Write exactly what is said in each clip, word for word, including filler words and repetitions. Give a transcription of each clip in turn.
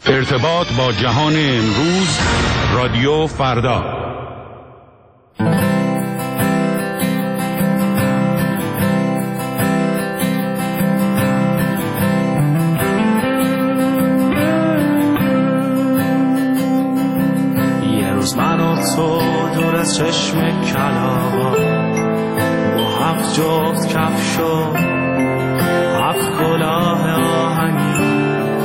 ارتباط با جهان امروز، رادیو فردا. یه روز من و تو دور از چشم کلاغا با هفت جفت کفش و هفت کلاه آهنی،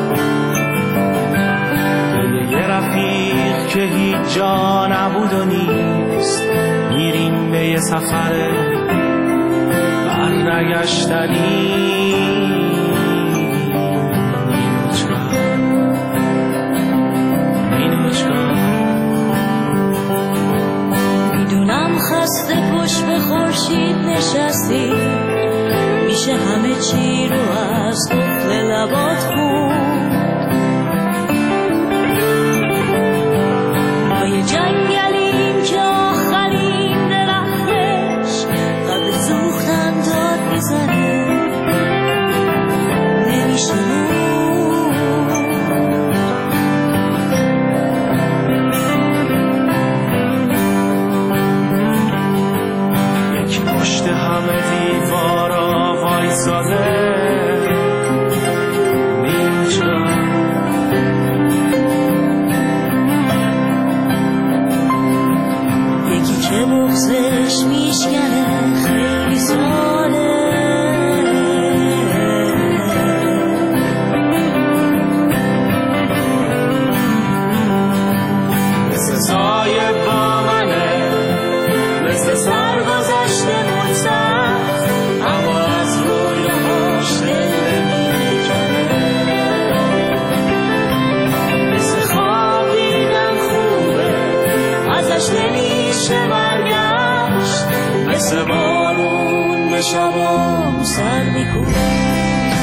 یه رفیق که هیچ جا نبود و نیست، میریم به یه سفر برنگشتنی. میدونم خسته پشت به خورشید نشستی، میشه همه چی رو از قفل لبات خون. ما یه جنگلیم که آخرین درختش قبل سوختن داد میزنه، نمیشه پشت همه دیوارا وایساده، میچرم یکی که بغزش میشکنه خیلی ساله، مثل سایه با منه، مثل سر گذشته سخت، اما از رویاش دل نمیکنه. مثل خوابیدن خوبه، ازش نمیشه برگشت، مثل بارون به شبام سر میکنه.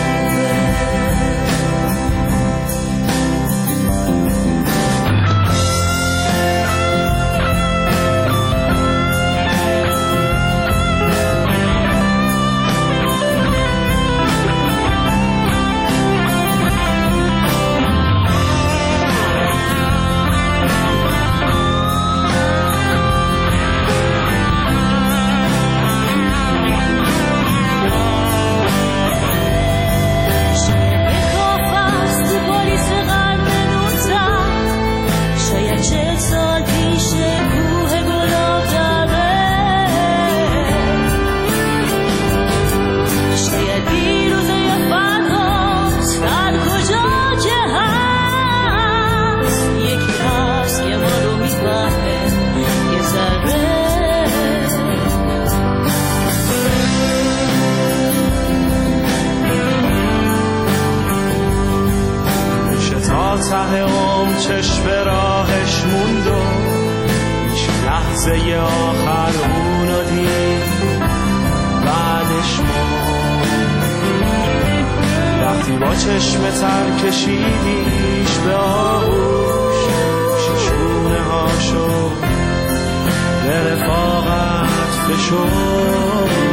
ته عمر چشم به راهش موند و هیچ لحظه آخر اونو دید، بعدش موند. وقتی با چشم تر کشیدیش به آغوش، ششونه هاشو به رفاقت فشرد.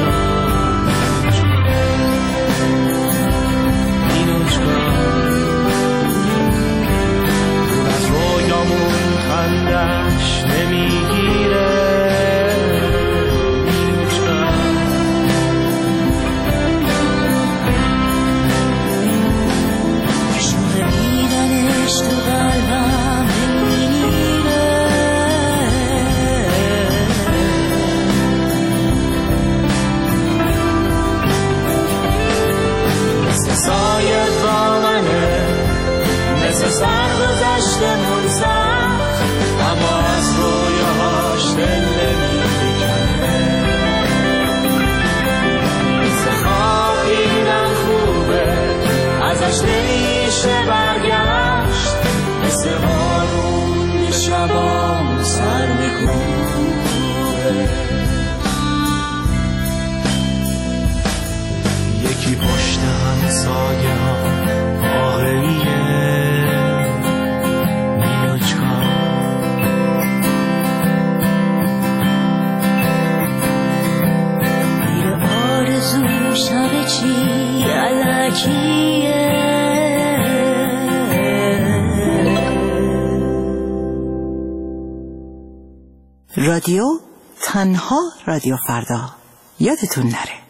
رویامون خندش نمیگیره، شوه دیدنش تو قلبم نمیره. مثل سایه با منه، مثل سر گذشته من سخت، اما از رویاهاش دل نمیکنه. مثل خوابیدن خوبه، ازش نمیشه برگشت، مثل بارون به شبام سر میکنه. یکی پشت هم سایه ها واقعیه، شب چی علکیه، رادیو تنها رادیو فردا. یادتون نره.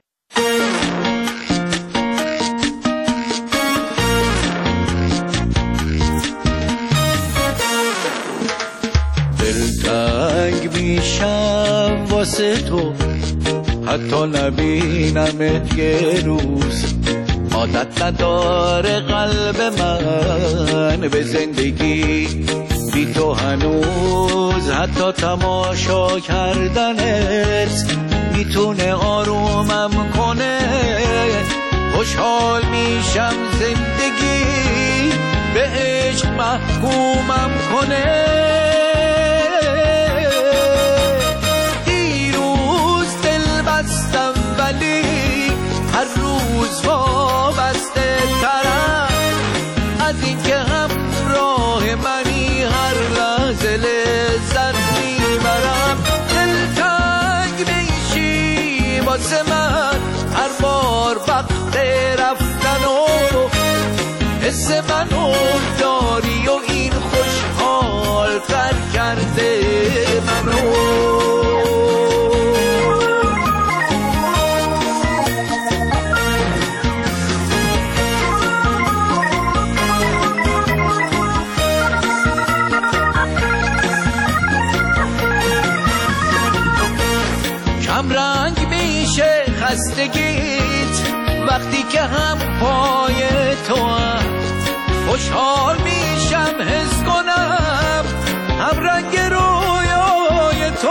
دلتنگ میشم واسه تو، حتی نبینمت یه روز. عادت نداره قلب من به زندگی بی تو هنوز. حتی تماشا کردنت میتونه آرومم کنه. خوشحال میشم زندگی به عشق محکومم کنه. دیروز دل بستم ولی هر روز وابسته ترم از این که همراه منی. هر لحظه لذت میبرم. دلتنگ میشی واسه من هر بار وقت رفتن و حس منو داری و این خوشحال تر کرده منو. رنگ میشه خستگیت وقتی که هم پای تو هم. خوشحال میشم حس کنم هم رنگ رویای تو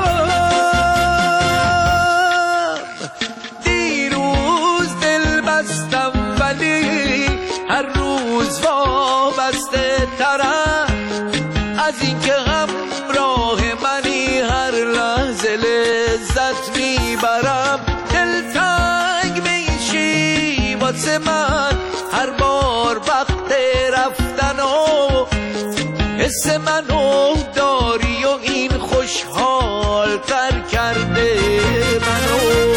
هم. دیروز دل بستم ولی هر روز وابسته ترم از این که همراه منی. هر لحظه لذت میبرم. دلتنگ میشی واسه من هر بار وقت رفتن و حس منو داری و این خوشحال تر کرده منو.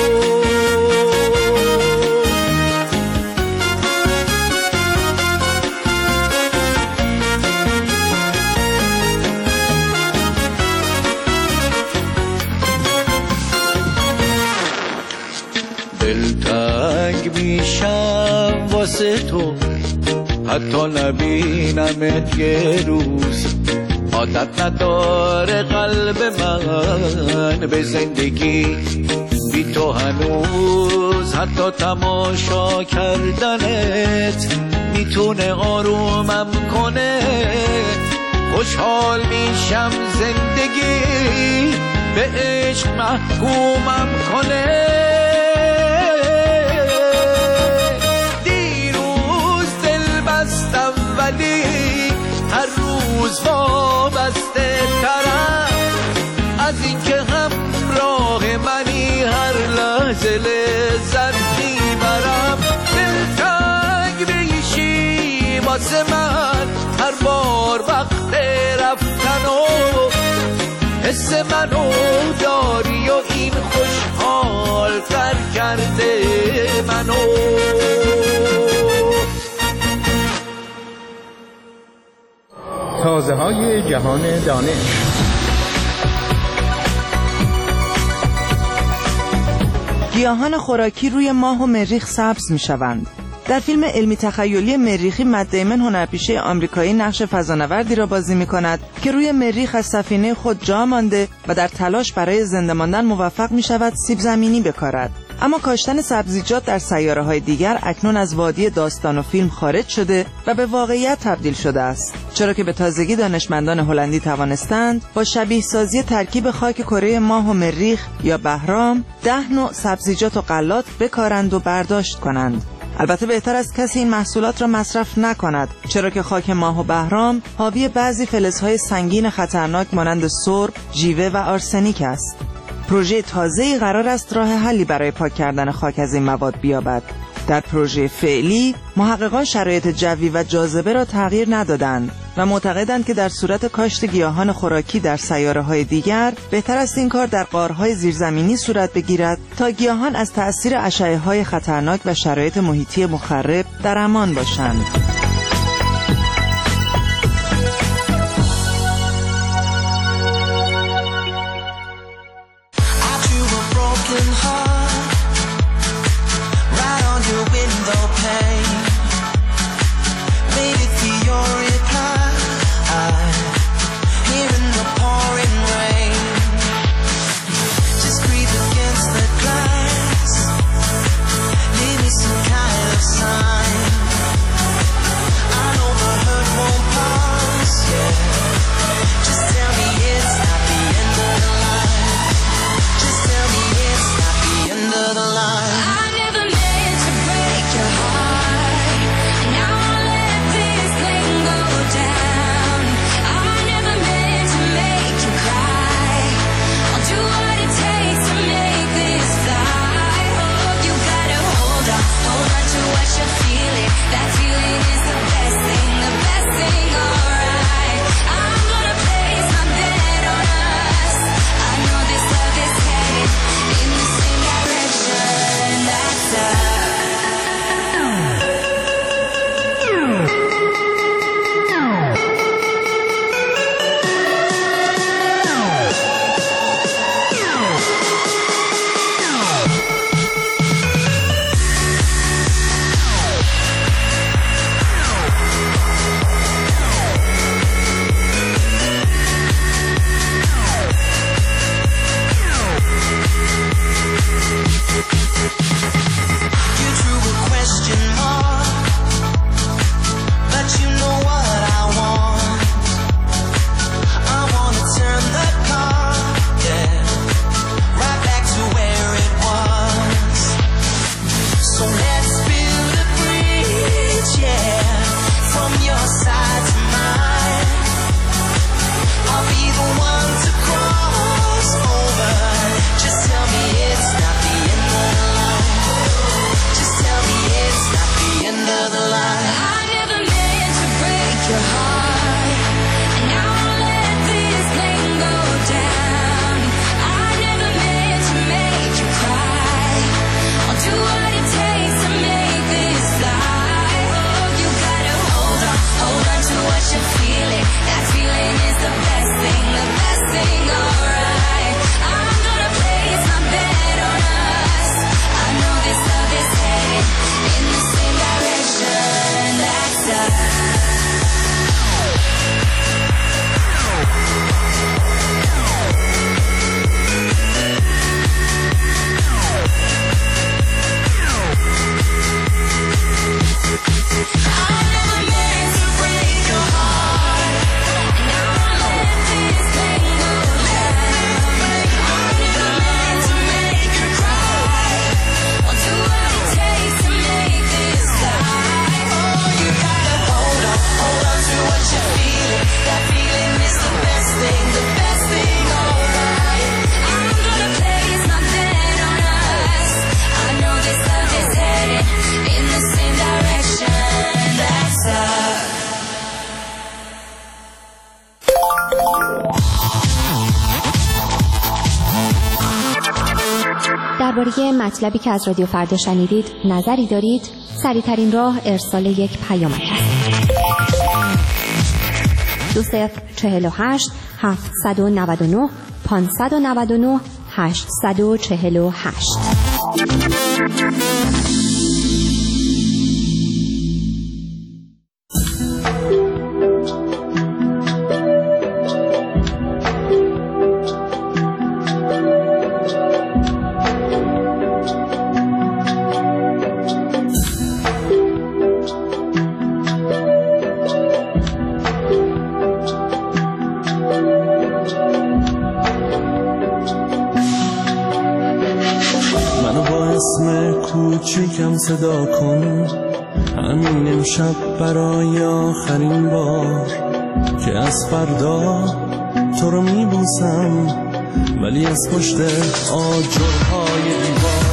دلتنگ میشم واسه تو، حتی نبینمت یه روز. عادت نداره قلب من به زندگی بی تو هنوز. حتی تماشا کردنت میتونه آرومم کنه. خوشحال میشم زندگی به عشق محکومم کنه. ولی هر روز وابسته ترم از این که همراه منی. هر لحظه لذت میبرم. دلتنگ میشی واسه من هر بار وقت رفتن و حس منو داری و این خوشحال تر کرده منو. تازه های جهان دانش. گیاهان خوراکی روی ماه و مریخ سبز می شوند. در فیلم علمی تخیلی مریخی مت دیمن هنرپیشه آمریکایی نقش فضانوردی را بازی می کند که روی مریخ از سفینه خود جا مانده و در تلاش برای زنده ماندن موفق می شود سیب زمینی بکارد. اما کاشتن سبزیجات در سیاره‌های دیگر اکنون از وادی داستان و فیلم خارج شده و به واقعیت تبدیل شده است، چرا که به تازگی دانشمندان هلندی توانستند با شبیه سازی ترکیب خاک کره ماه و مریخ یا بهرام ده نوع سبزیجات و غلات بکارند و برداشت کنند. البته بهتر است کسی این محصولات را مصرف نکند، چرا که خاک ماه و بهرام حاوی بعضی فلزهای سنگین خطرناک مانند سرب، ژیوه و آرسنیک است. پروژه تازه‌ای قرار است راه حلی برای پاک کردن خاک از این مواد بیابد. در پروژه فعلی محققان شرایط جوی و جاذبه را تغییر ندادند و معتقدند که در صورت کاشت گیاهان خوراکی در سیاره‌های دیگر بهتر است این کار در غارهای زیرزمینی صورت بگیرد تا گیاهان از تأثیر اشعه‌های خطرناک و شرایط محیطی مخرب در امان باشند. درباره مطلبی که از رادیو فردا شنیدید نظری دارید؟ سریع‌ترین راه ارسال یک پیامک است. دو صفر چهل و هشت هفتصد و نود و نه پانصد و نود و نه هشتصد و چهل و هشت. کوچیکم صدا کن، همین امشب برای آخرین بار که از فردا تو رو میبوسم، ولی از پشت آجرهای دیوار.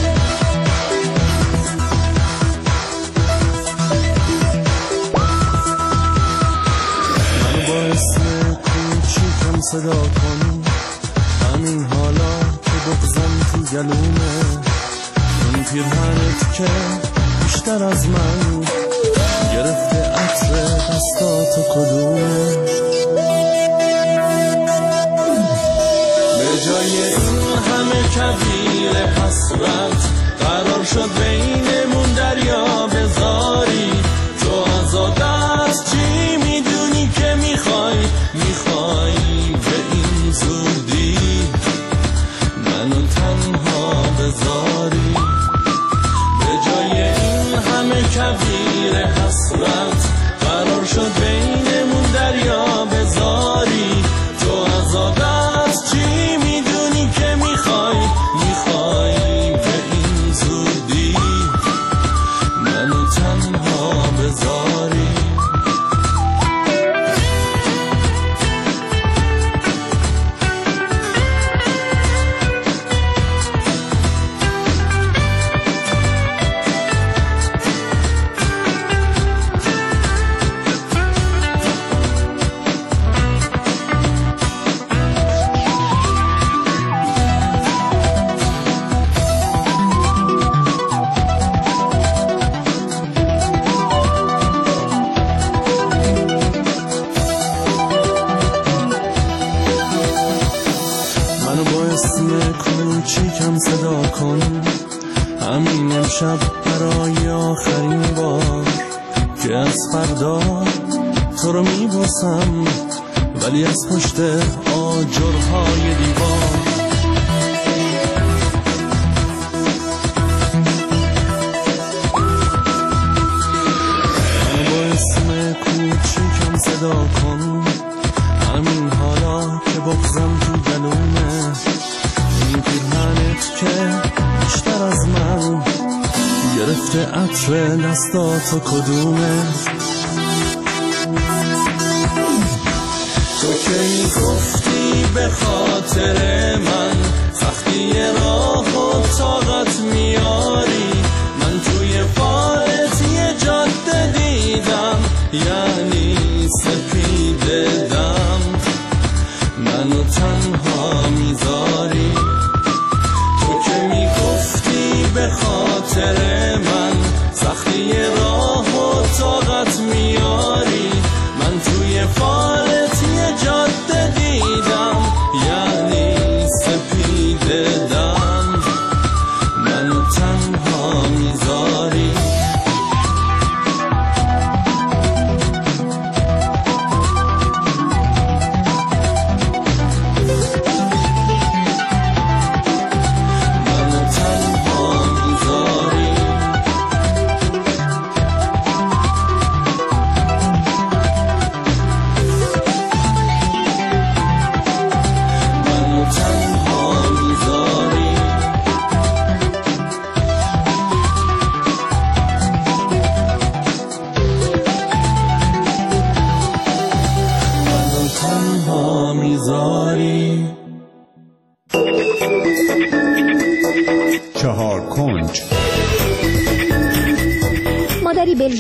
منو با اسم کوچیکم صدا کن، همین حالا که بغضم تو گلومه، این پیرهنت که بیشتر از من گرفته عطر دستاتو کدومه. به جای این همه کویر حسرت قرار شد بینمون دریا بذاری. تو از عادت چی میدونی که میخوای میخوای به این زودی منو تنها بذاری. کویر حسرت قرار شد بینمون دریا بذاری. تو از عادت چی میدونی که میخوای میخوای به این زودی منو تنها بذاری. کوچیکم صدا کن، همین امشب برای آخرین بار که از فردا تو رو میبوسم، ولی از پشت آجرهای دیوار. منو با اسم کوچیکم صدا کن، همین حالا که بغضم تو گلومه، این پیرهنت که بیشتر از من گرفته عطر دستاتو کدومه. تو که میگفتی به خاطر من سختی راه و طاقت میاری، من توی فالت یه جاده دیدم، یعنی سپید دم منو تنها میذاری. تو که میگفتی به خاطر من سختی راه و طاقت میاری، من توی فالت یه جاده دیدم، یعنی سپید دم منو تنها میذاری.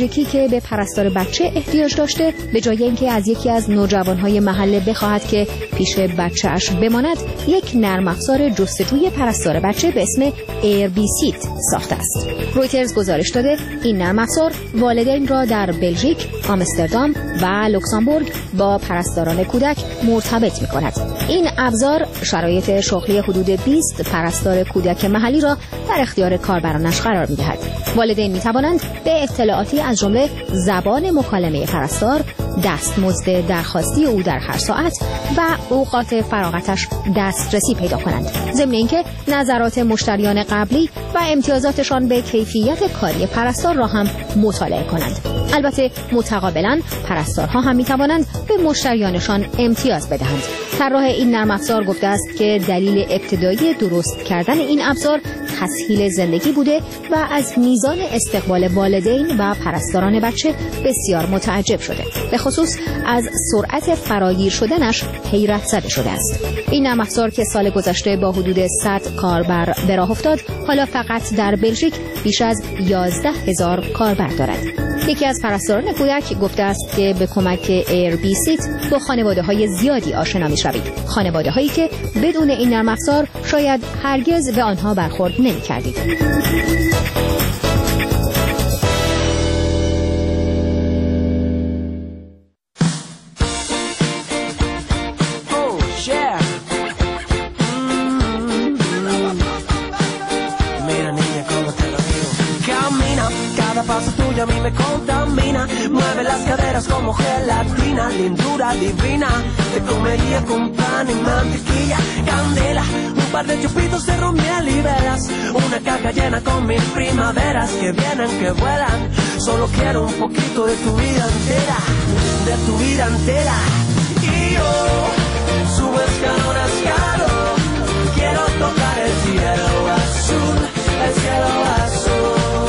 کودکی که به پرستار بچه احتیاج داشته به جای اینکه از یکی از نوجوانهای محله بخواهد که پیش بچه‌اش بماند، یک نرم افزار جستجوی پرستار بچه به اسم ایربیسیت ساخته است. رویترز گزارش داده این نرم افزار والدین را در بلژیک، آمستردام و لوکزامبورگ با پرستاران کودک مرتبط می‌کند. این ابزار شرایط شغلی حدود بیست پرستار کودک محلی را در اختیار کاربرانش قرار می‌دهد. والدین می‌توانند به اطلاعاتی از جمله زبان مکالمه پرستار، دستمزد درخواستی او در هر ساعت و اوقات فراغتش دسترسی پیدا کنند. ضمن اینکه نظرات مشتریان قبلی و امتیازاتشان به کیفیت کاری پرستار را هم مطالعه کنند. البته متقابلا پرستارها هم می‌توانند به مشتریانشان امتیاز بدهند. طراح این نرم افزار گفته است که دلیل ابتدایی درست کردن این ابزار تسهیل زندگی بوده و از میزان استقبال والدین و پرستاران بچه بسیار متعجب شده. به خصوص از سرعت فراگیر شدنش حیرت زده شده است. این نرم افزار که سال گذشته با حدود صد کاربر به راه افتاد، حالا فقط در بلژیک بیش از یازده هزار کاربر دارد. یکی از پرستاران کودک گفته است که به کمک ایربیسیت با خانواده‌های زیادی آشنا می‌شوید. خانواده‌هایی که بدون این نرم افزار شاید هرگز به آنها برخورد نمی‌کردید. Paso tuyo a mí me contamina, mueve las caderas como gelatina, lindura divina, te comería con pan y mantequilla, candela, un par de chupitos de ron, miel y velas, una caja llena con mil primaveras que vienen, que vuelan, solo quiero un poquito de tu vida entera, de tu vida entera, y yo subo escalón a escalón, quiero tocar el cielo azul, el cielo azul.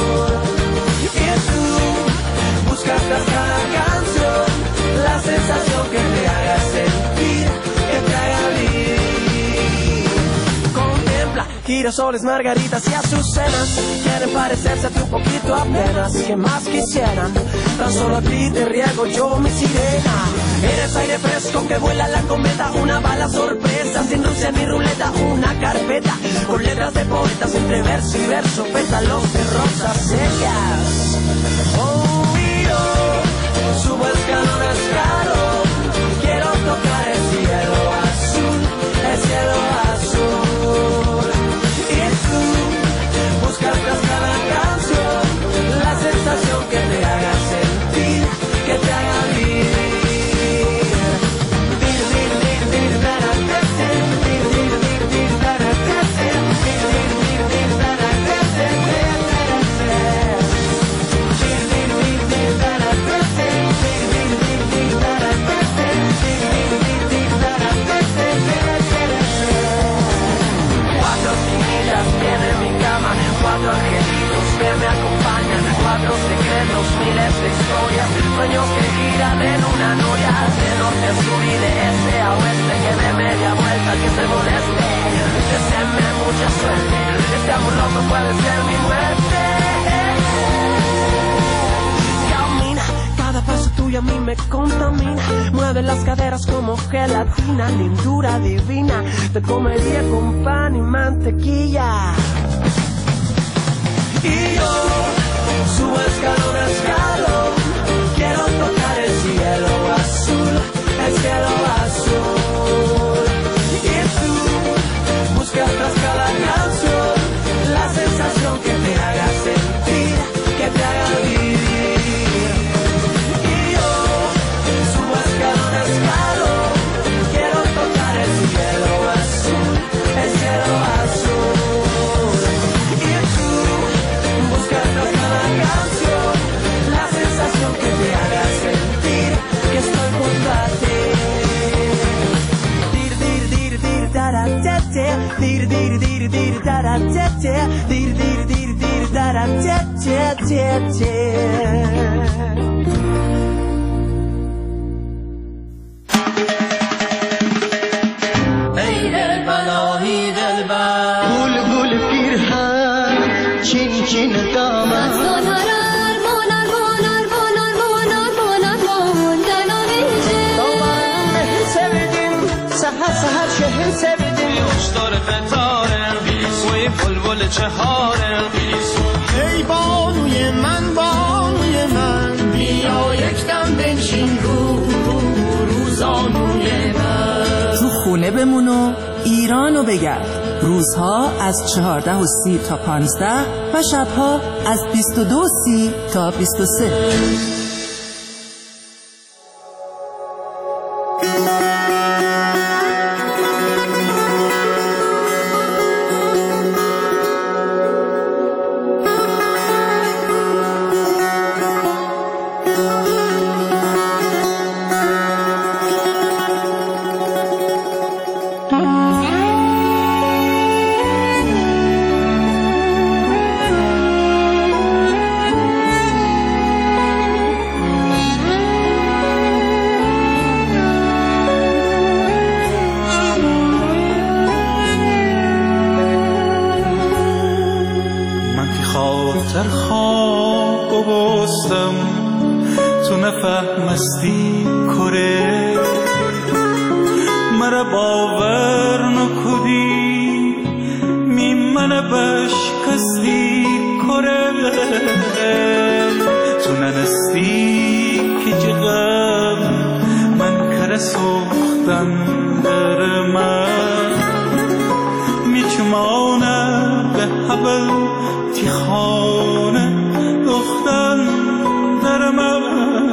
Buscas tras cada canción la sensación que te haga sentir, que te haga vivir. Contempla girasoles, margaritas y azucenas, quieren parecerse a ti un poquito apenas, que más quisieran, tan solo a ti te riego yo mi sirena. Eres aire fresco que vuela la cometa, una bala sorpresa, sin Rusia ni ruleta, una carpeta con letras de poetas entre verso y verso, pétalos de rosas secas. Oh, subo escalón a escalón, quiero tocar el cielo azul, el cielo azul. Y tú buscas tras cada canción la sensación que te haga sentir, que te haga vivir. Cuatro angelitos que me acompañan, cuatro secretos, miles de historias, sueños que giran en una noria, de norte a sur y de este a oeste, que de media vuelta que se moleste, deseenme mucha suerte, este amor loco puede ser mi muerte. Camina, cada paso tuyo a mí me contamina, mueve las caderas como gelatina, lindura divina, te comería con pan y mantequilla. Y yo subo escalón a escalón, quiero tocar el cielo azul, el cielo azul. Y tú buscas tras cada canción la sensación que te haga sentir, que te haga vivir. Y yo subo escalón a escalón, quiero tocar el cielo azul, el cielo azul. La sensación que te haga sentir que estoy junto a ti. Dir dir dir dir dara te te, dir dir dir dir dara te te, dir dir dir dir dara te te te te. ای دلبر آهی دلبر گل گل پیرهن چین چین دامن گل چهار قیسون. ای بانوی من بانوی من بیا یک دم بنشین رو روزانوی من. تو خونه بمون و ایرانو بگرد. روزها از چهارده و سی تا پانزده و شبها از بیست و دو و سی تا بیست و سه. در خواب بستم تو نفهمستی کره مرا باور نکدی می من بشکستی کره تو ننستی که جغم من کره سوختن در من می چمانم به حبل تی خانه دختن در من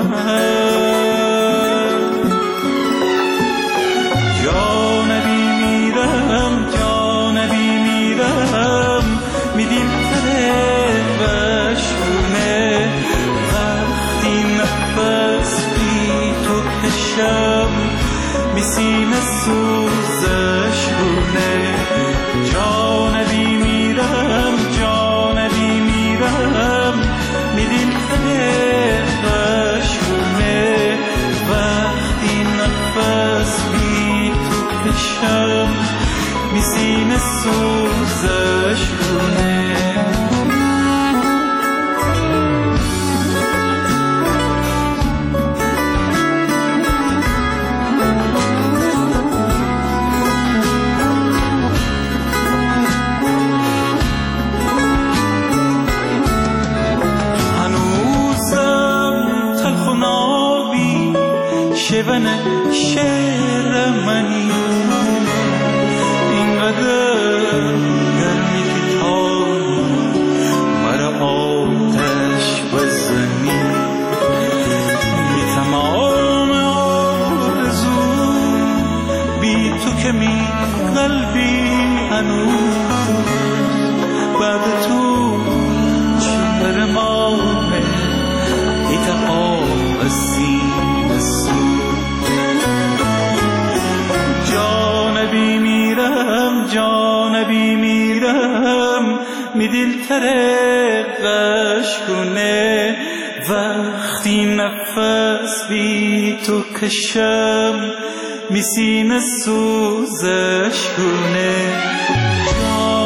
جانبی میرم جانبی میرم میدیم تره بشونه وقتی نفس بی تو کشم میسیم سوزش بونه جانبی میرم جانبی میرم میدیم تره بشونه وقتی نفس بی تو کشم میسیم سوزش بونه شبن شعر منی اینقدر گرمی که تایی مرا آتش بزنی بی تمام آرزو بی تو که می قلبی هنوز بعد تو چهر ماه ایتقام سینه سو جانبی میرم جانبی میرم می دل تره بشکنه وقتی نفس بی تو کشم می سینه سوزش کنه